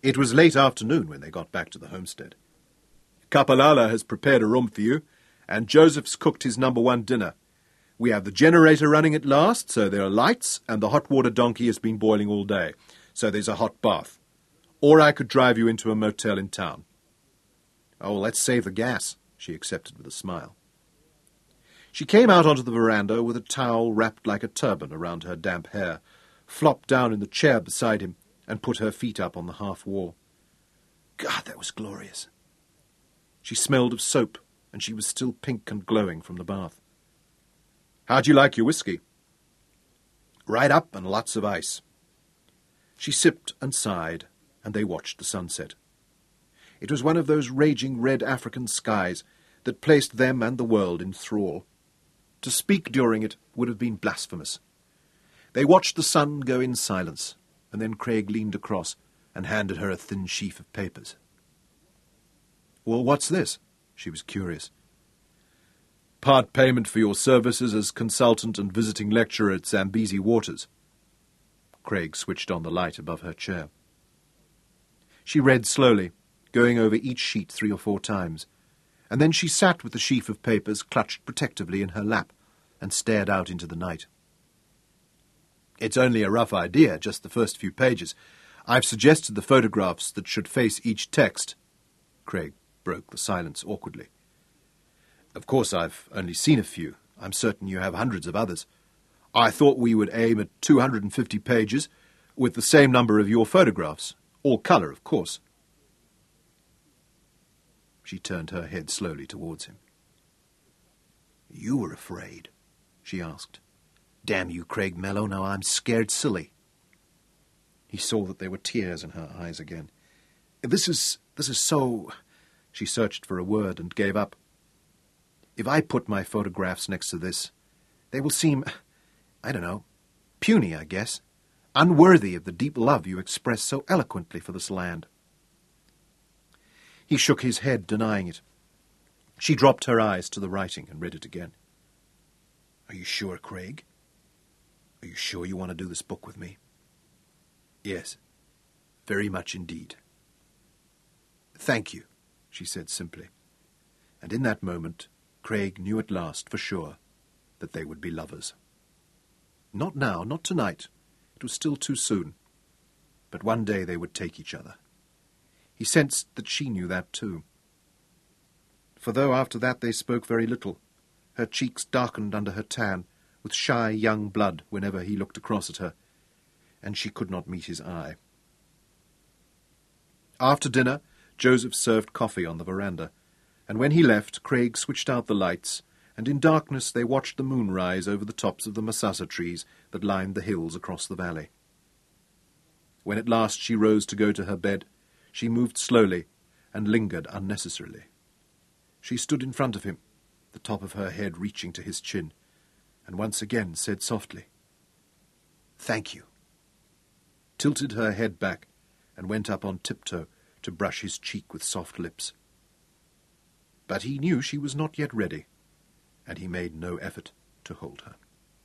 It was late afternoon when they got back to the homestead. "Kapalala has prepared a room for you, and Joseph's cooked his #1 dinner. We have the generator running at last, so there are lights, and the hot water donkey has been boiling all day, so there's a hot bath. Or I could drive you into a motel in town." "Oh, let's save the gas," she accepted with a smile. She came out onto the veranda with a towel wrapped like a turban around her damp hair, flopped down in the chair beside him, and put her feet up on the half wall. God, that was glorious. She smelled of soap, and she was still pink and glowing from the bath. "How'd you like your whiskey?" "Right up and lots of ice." She sipped and sighed, and they watched the sunset. It was one of those raging red African skies that placed them and the world in thrall. To speak during it would have been blasphemous. They watched the sun go in silence, and then Craig leaned across and handed her a thin sheaf of papers. "Well, what's this?" She was curious. "Part payment for your services as consultant and visiting lecturer at Zambezi Waters." Craig switched on the light above her chair. She read slowly, going over each sheet 3 or 4 times, and then she sat with the sheaf of papers clutched protectively in her lap and stared out into the night. "It's only a rough idea, just the first few pages. I've suggested the photographs that should face each text." Craig broke the silence awkwardly. "Of course, I've only seen a few. I'm certain you have hundreds of others. I thought we would aim at 250 pages, with the same number of your photographs. All colour, of course." She turned her head slowly towards him. "You were afraid?" she asked. "Damn you, Craig Mello, now I'm scared silly." He saw that there were tears in her eyes again. This is so..." She searched for a word and gave up. "If I put my photographs next to this, they will seem, I don't know, puny, I guess, unworthy of the deep love you express so eloquently for this land." He shook his head, denying it. She dropped her eyes to the writing and read it again. "Are you sure, Craig? Are you sure you want to do this book with me?" "Yes, very much indeed." "Thank you," she said simply. And in that moment, Craig knew at last for sure that they would be lovers. Not now, not tonight. It was still too soon. But one day they would take each other. He sensed that she knew that too. For though after that they spoke very little, her cheeks darkened under her tan, with shy young blood whenever he looked across at her, and she could not meet his eye. After dinner, Joseph served coffee on the veranda, and when he left, Craig switched out the lights, and in darkness they watched the moon rise over the tops of the masasa trees that lined the hills across the valley. When at last she rose to go to her bed, she moved slowly and lingered unnecessarily. She stood in front of him, the top of her head reaching to his chin, and once again said softly, "Thank you," tilted her head back, and went up on tiptoe to brush his cheek with soft lips. But he knew she was not yet ready, and he made no effort to hold her.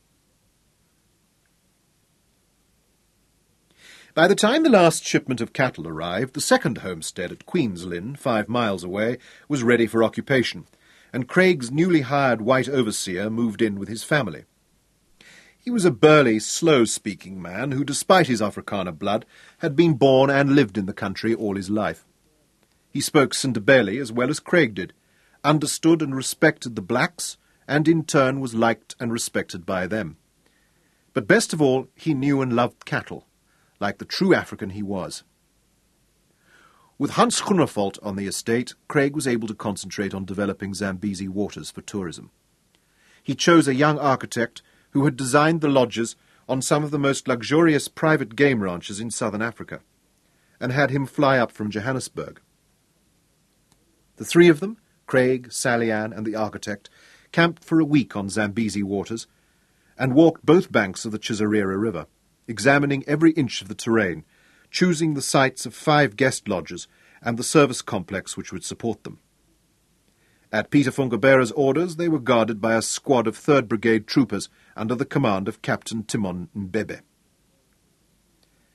By the time the last shipment of cattle arrived, the second homestead at Queen's Lynn, 5 miles away, was ready for occupation, and Craig's newly hired white overseer moved in with his family. He was a burly, slow-speaking man who, despite his Afrikaner blood, had been born and lived in the country all his life. He spoke Sindebele as well as Craig did, understood and respected the blacks, and in turn was liked and respected by them. But best of all, he knew and loved cattle, like the true African he was. With Hans Groenewold on the estate, Craig was able to concentrate on developing Zambezi Waters for tourism. He chose a young architect who had designed the lodges on some of the most luxurious private game ranches in southern Africa, and had him fly up from Johannesburg. The 3 of them, Craig, Sally Ann, and the architect, camped for a week on Zambezi Waters, and walked both banks of the Chizarira River, examining every inch of the terrain, choosing the sites of 5 guest lodges and the service complex which would support them. At Peter Fungebera's orders, they were guarded by a squad of 3rd Brigade troopers under the command of Captain Timon Mbebe.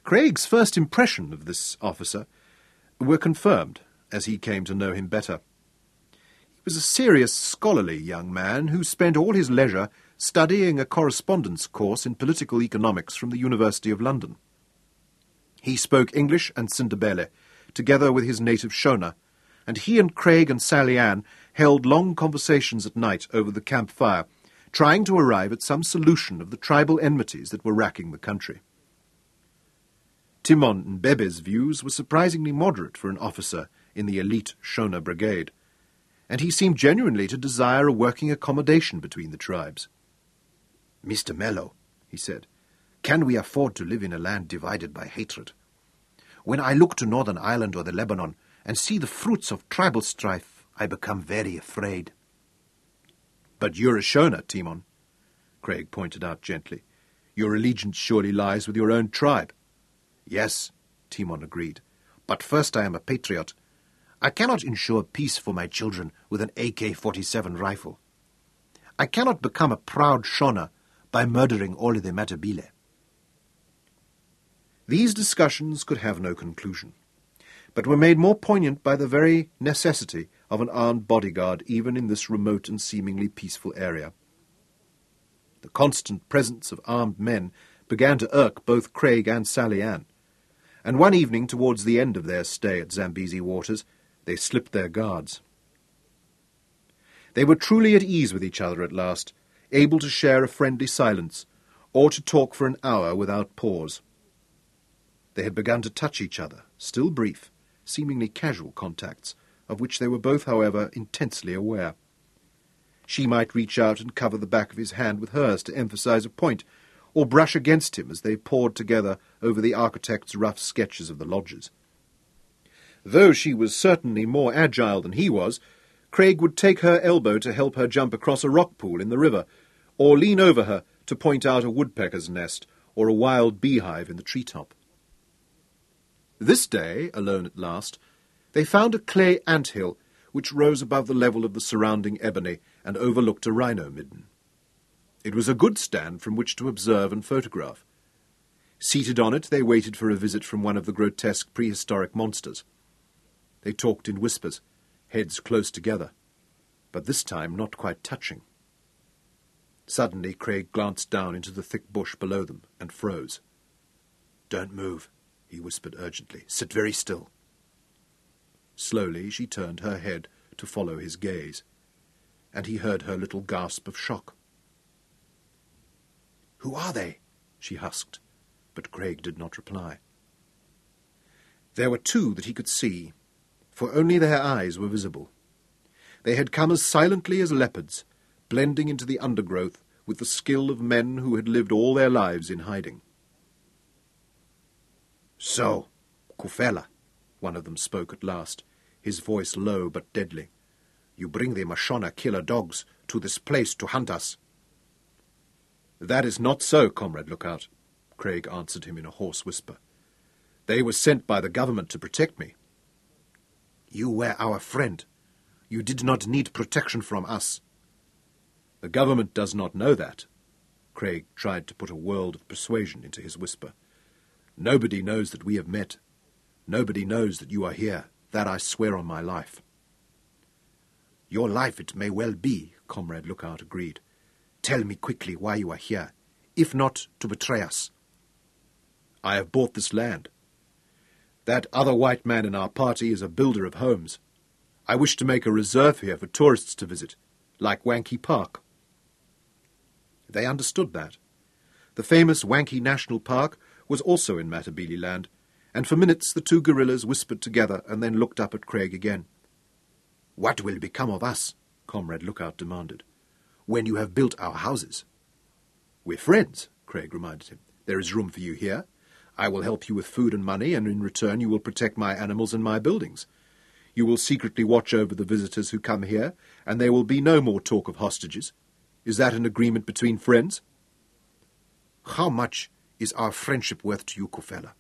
Craig's first impression of this officer were confirmed as he came to know him better. He was a serious, scholarly young man who spent all his leisure studying a correspondence course in political economics from the University of London. He spoke English and Sindebele, together with his native Shona, and he and Craig and Sally Ann held long conversations at night over the campfire, trying to arrive at some solution of the tribal enmities that were racking the country. Timon and Bebe's views were surprisingly moderate for an officer in the elite Shona brigade, and he seemed genuinely to desire a working accommodation between the tribes. "Mr. Mello," he said, "can we afford to live in a land divided by hatred? When I look to Northern Ireland or the Lebanon and see the fruits of tribal strife, I become very afraid." "But you're a Shona, Timon," Craig pointed out gently. "Your allegiance surely lies with your own tribe." "Yes," Timon agreed, "but first I am a patriot. I cannot ensure peace for my children with an AK-47 rifle. I cannot become a proud Shona by murdering all the Matabele." These discussions could have no conclusion, but were made more poignant by the very necessity of an armed bodyguard even in this remote and seemingly peaceful area. The constant presence of armed men began to irk both Craig and Sally Ann, and one evening towards the end of their stay at Zambezi Waters, they slipped their guards. They were truly at ease with each other at last, able to share a friendly silence, or to talk for an hour without pause. They had begun to touch each other, still brief, seemingly casual contacts, of which they were both, however, intensely aware. She might reach out and cover the back of his hand with hers to emphasize a point, or brush against him as they pored together over the architect's rough sketches of the lodges. Though she was certainly more agile than he was, Craig would take her elbow to help her jump across a rock pool in the river, or lean over her to point out a woodpecker's nest or a wild beehive in the treetop. This day, alone at last, they found a clay ant-hill which rose above the level of the surrounding ebony and overlooked a rhino midden. It was a good stand from which to observe and photograph. Seated on it, they waited for a visit from one of the grotesque prehistoric monsters. They talked in whispers, heads close together, but this time not quite touching. Suddenly Craig glanced down into the thick bush below them and froze. "Don't move," he whispered urgently. "Sit very still." Slowly she turned her head to follow his gaze, and he heard her little gasp of shock. "Who are they?" she husked, but Craig did not reply. There were two that he could see, for only their eyes were visible. They had come as silently as leopards, blending into the undergrowth with the skill of men who had lived all their lives in hiding. "So, Kufela," one of them spoke at last, his voice low but deadly. "You bring the Mashona killer dogs to this place to hunt us." "That is not so, Comrade Lookout," Craig answered him in a hoarse whisper. "They were sent by the government to protect me." "You were our friend. You did not need protection from us." "The government does not know that." Craig tried to put a world of persuasion into his whisper. "Nobody knows that we have met. Nobody knows that you are here. That I swear on my life." "Your life it may well be," Comrade Lookout agreed. "Tell me quickly why you are here, if not to betray us." "I have bought this land. That other white man in our party is a builder of homes. I wish to make a reserve here for tourists to visit, like Wankie Park." They understood that. The famous Wankie National Park was also in Matabele land, and for minutes the two guerrillas whispered together and then looked up at Craig again. "What will become of us?" Comrade Lookout demanded. "When you have built our houses?" "We're friends," Craig reminded him. "There is room for you here. I will help you with food and money, and in return you will protect my animals and my buildings. You will secretly watch over the visitors who come here, and there will be no more talk of hostages. Is that an agreement between friends?" "How much is our friendship worth to you, Kufela?"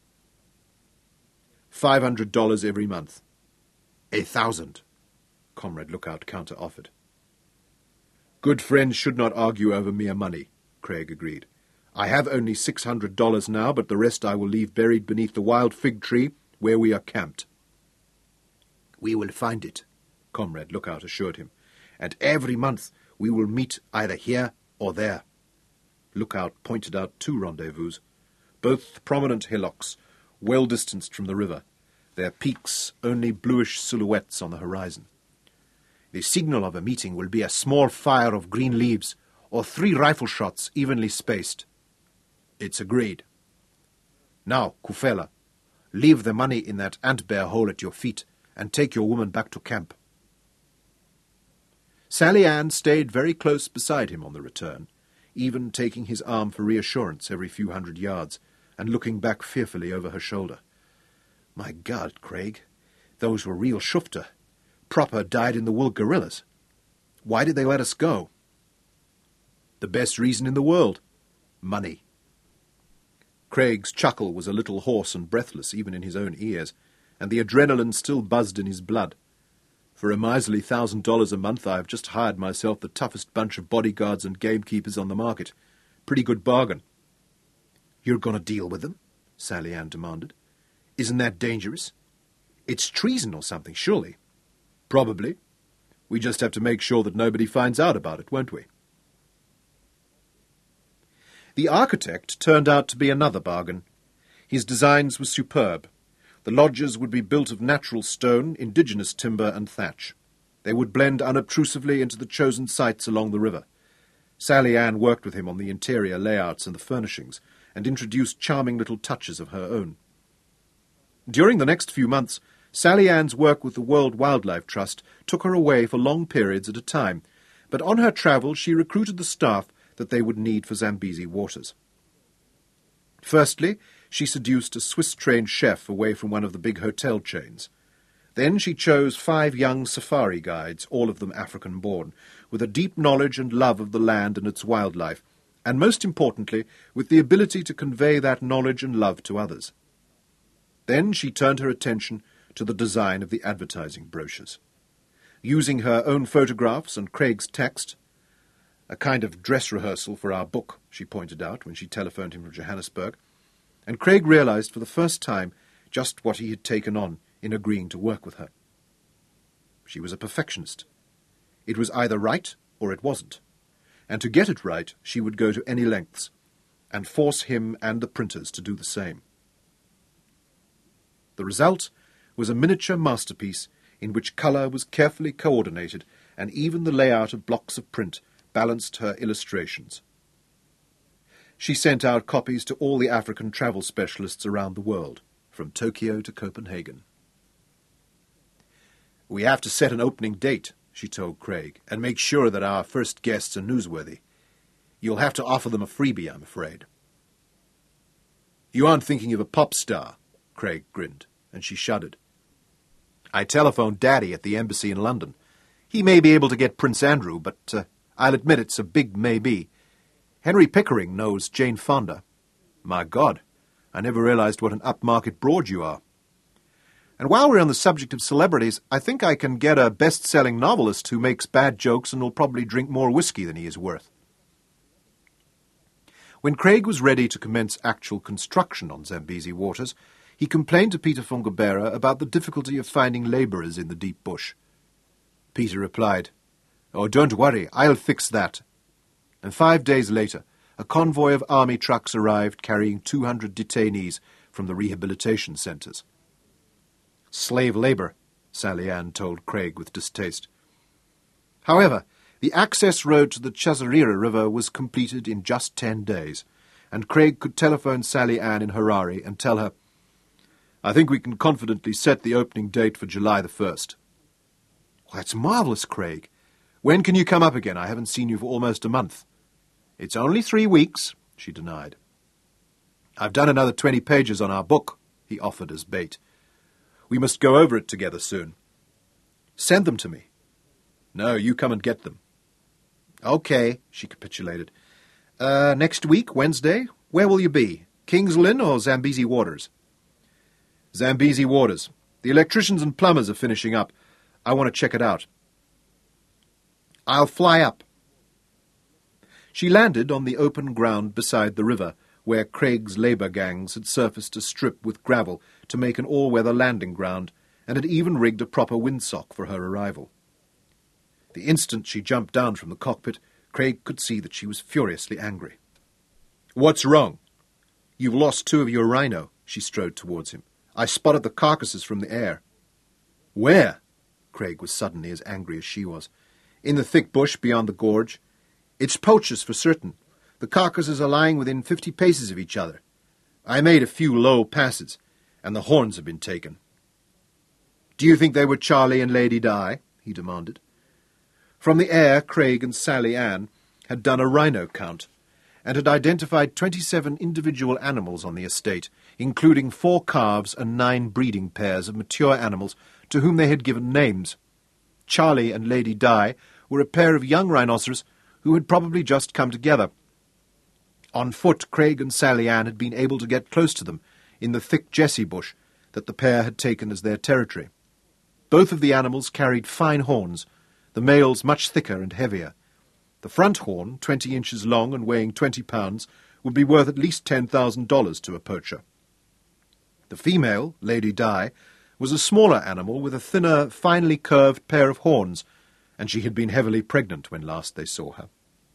$500 every month. 1,000, Comrade Lookout counter-offered. "Good friends should not argue over mere money," Craig agreed. I have only $600 now, but the rest I will leave buried beneath the wild fig tree where we are camped." "We will find it," Comrade Lookout assured him, "and every month we will meet either here or there." Lookout pointed out 2 rendezvous, both prominent hillocks, well distanced from the river, their peaks only bluish silhouettes on the horizon. "The signal of a meeting will be a small fire of green leaves, or 3 rifle shots evenly spaced." "It's agreed. Now, Kufela, leave the money in that ant-bear hole at your feet, and take your woman back to camp." Sally Ann stayed very close beside him on the return, even taking his arm for reassurance every few hundred yards, and looking back fearfully over her shoulder. "My God, Craig, those were real shufta. Proper dyed-in-the-wool guerrillas. Why did they let us go?" "The best reason in the world. Money." Craig's chuckle was a little hoarse and breathless even in his own ears, and the adrenaline still buzzed in his blood. "For a miserly $1,000 a month I have just hired myself the toughest bunch of bodyguards and gamekeepers on the market. Pretty good bargain." "You're going to deal with them?" Sally Ann demanded. "Isn't that dangerous? It's treason or something, surely." "Probably. We just have to make sure that nobody finds out about it, won't we?" The architect turned out to be another bargain. His designs were superb. The lodges would be built of natural stone, indigenous timber and thatch. They would blend unobtrusively into the chosen sites along the river. Sally Ann worked with him on the interior layouts and the furnishings, and introduced charming little touches of her own. During the next few months, Sally Ann's work with the World Wildlife Trust took her away for long periods at a time, but on her travels she recruited the staff that they would need for Zambezi waters. Firstly, she seduced a Swiss-trained chef away from one of the big hotel chains. Then she chose 5 young safari guides, all of them African-born, with a deep knowledge and love of the land and its wildlife, and most importantly, with the ability to convey that knowledge and love to others. Then she turned her attention to the design of the advertising brochures. Using her own photographs and Craig's text, "A kind of dress rehearsal for our book," she pointed out when she telephoned him from Johannesburg, and Craig realized for the first time just what he had taken on in agreeing to work with her. She was a perfectionist. It was either right or it wasn't, and to get it right she would go to any lengths, and force him and the printers to do the same. The result was a miniature masterpiece in which colour was carefully coordinated, and even the layout of blocks of print balanced her illustrations. She sent out copies to all the African travel specialists around the world, from Tokyo to Copenhagen. "We have to set an opening date," she told Craig, "and make sure that our first guests are newsworthy. You'll have to offer them a freebie, I'm afraid." "You aren't thinking of a pop star?" Craig grinned, and she shuddered. "I telephoned Daddy at the embassy in London. He may be able to get Prince Andrew, but I'll admit it's a big maybe. Henry Pickering knows Jane Fonda." "My God, I never realized what an upmarket broad you are." "And while we're on the subject of celebrities, I think I can get a best-selling novelist who makes bad jokes and will probably drink more whiskey than he is worth." When Craig was ready to commence actual construction on Zambezi waters, he complained to Peter Fungebera about the difficulty of finding labourers in the deep bush. Peter replied, "Oh, don't worry, I'll fix that." And 5 days later, a convoy of army trucks arrived carrying 200 detainees from the rehabilitation centres. "Slave labour," Sally Ann told Craig with distaste. However, the access road to the Chazarira River was completed in just 10 days, and Craig could telephone Sally Ann in Harare and tell her, "I think we can confidently set the opening date for July the 1st. "Well, that's marvellous, Craig. When can you come up again? I haven't seen you for almost a month." "It's only 3 weeks," she denied. "I've done another 20 pages on our book," he offered as bait. "We must go over it together soon." "Send them to me." "No, you come and get them." "Okay," she capitulated. Next week, Wednesday? Where will you be? King's Lynn or Zambezi Waters?" "Zambezi Waters. The electricians and plumbers are finishing up. I want to check it out." "I'll fly up." She landed on the open ground beside the river, where Craig's labour gangs had surfaced a strip with gravel to make an all-weather landing ground, and had even rigged a proper windsock for her arrival. The instant she jumped down from the cockpit, Craig could see that she was furiously angry. "What's wrong?" "You've lost 2 of your rhino." She strode towards him. "I spotted the carcasses from the air." "Where?" Craig was suddenly as angry as she was. "In the thick bush beyond the gorge. It's poachers for certain. The carcasses are lying within 50 paces of each other. I made a few low passes, and the horns have been taken." "Do you think they were Charlie and Lady Di?" he demanded. From the air, Craig and Sally Ann had done a rhino count, and had identified 27 individual animals on the estate, including 4 calves and 9 breeding pairs of mature animals to whom they had given names. Charlie and Lady Di were a pair of young rhinoceros who had probably just come together. On foot, Craig and Sally Ann had been able to get close to them in the thick Jessie bush that the pair had taken as their territory. Both of the animals carried fine horns, the males much thicker and heavier. The front horn, 20 inches long and weighing 20 pounds, would be worth at least $10,000 to a poacher. The female, Lady Di, was a smaller animal with a thinner, finely curved pair of horns, and she had been heavily pregnant when last they saw her.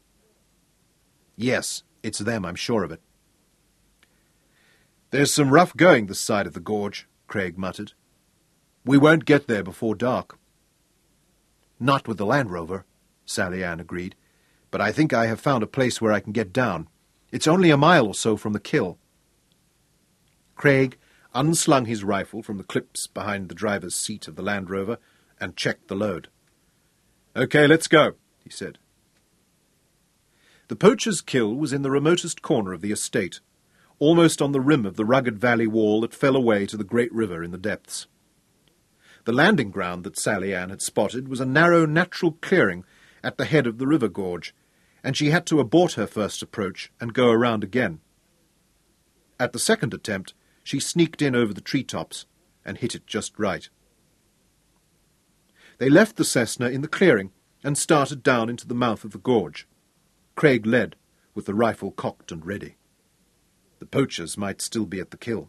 "Yes, it's them, I'm sure of it." "There's some rough going this side of the gorge," Craig muttered. "We won't get there before dark." "Not with the Land Rover," Sally Ann agreed, "but I think I have found a place where I can get down. It's only a mile or so from the kill." Craig unslung his rifle from the clips behind the driver's seat of the Land Rover and checked the load. "OK, let's go," he said. The poacher's kill was in the remotest corner of the estate, almost on the rim of the rugged valley wall that fell away to the great river in the depths. The landing ground that Sally Ann had spotted was a narrow natural clearing at the head of the river gorge, and she had to abort her first approach and go around again. At the second attempt, she sneaked in over the treetops and hit it just right. They left the Cessna in the clearing and started down into the mouth of the gorge. Craig led, with the rifle cocked and ready. The poachers might still be at the kill.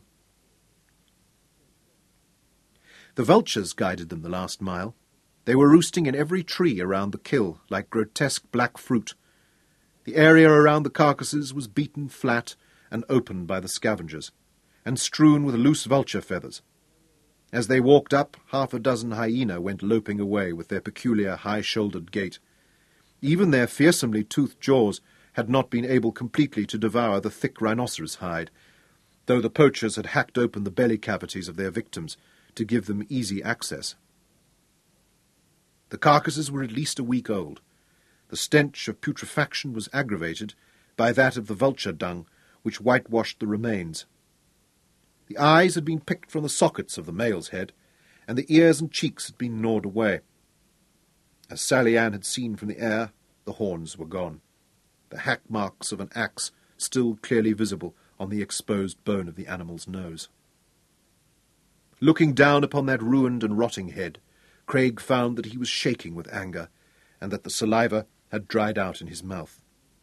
The vultures guided them the last mile. They were roosting in every tree around the kill, like grotesque black fruit. The area around the carcasses was beaten flat and open by the scavengers, and strewn with loose vulture feathers. As they walked up, 6 hyena went loping away with their peculiar high-shouldered gait. Even their fearsomely toothed jaws had not been able completely to devour the thick rhinoceros hide, though the poachers had hacked open the belly cavities of their victims to give them easy access. The carcasses were at least a week old. The stench of putrefaction was aggravated by that of the vulture dung, which whitewashed the remains. The eyes had been picked from the sockets of the male's head, and the ears and cheeks had been gnawed away. As Sally Ann had seen from the air, the horns were gone, the hack marks of an axe still clearly visible on the exposed bone of the animal's nose. Looking down upon that ruined and rotting head, Craig found that he was shaking with anger, and that the saliva had dried out in his mouth.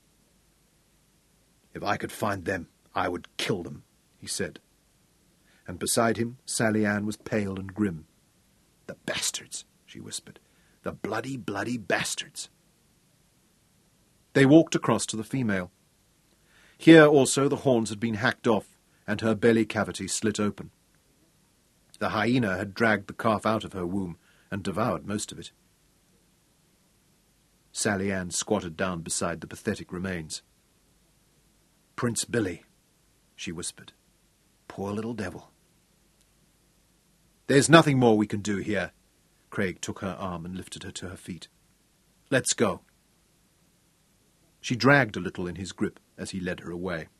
"If I could find them, I would kill them," he said. And beside him, Sally Ann was pale and grim. "The bastards," she whispered. "The bloody, bloody bastards." They walked across to the female. Here also the horns had been hacked off, and her belly cavity slit open. The hyena had dragged the calf out of her womb and devoured most of it. Sally Ann squatted down beside the pathetic remains. "Prince Billy," she whispered. "Poor little devil." "There's nothing more we can do here." Craig took her arm and lifted her to her feet. "Let's go." She dragged a little in his grip as he led her away.